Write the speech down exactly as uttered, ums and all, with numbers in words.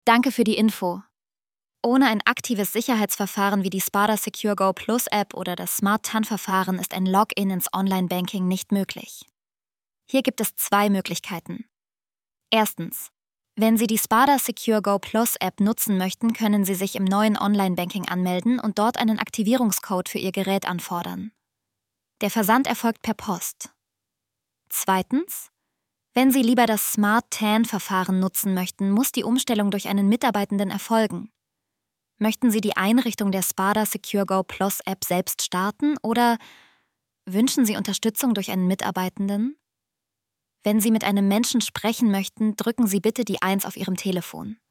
Danke für die Info. Ohne ein aktives Sicherheitsverfahren wie die Spada Secure Go Plus App oder das Smart T A N-Verfahren ist ein Login ins Online-Banking nicht möglich. Hier gibt es zwei Möglichkeiten. Erstens. Wenn Sie die Spada Secure Go Plus App nutzen möchten, können Sie sich im neuen Online-Banking anmelden und dort einen Aktivierungscode für Ihr Gerät anfordern. Der Versand erfolgt per Post. Zweitens. Wenn Sie lieber das Smart T A N-Verfahren nutzen möchten, muss die Umstellung durch einen Mitarbeitenden erfolgen. Möchten Sie die Einrichtung der Spada Secure Go Plus App selbst starten oder wünschen Sie Unterstützung durch einen Mitarbeitenden? Wenn Sie mit einem Menschen sprechen möchten, drücken Sie bitte die eins auf Ihrem Telefon.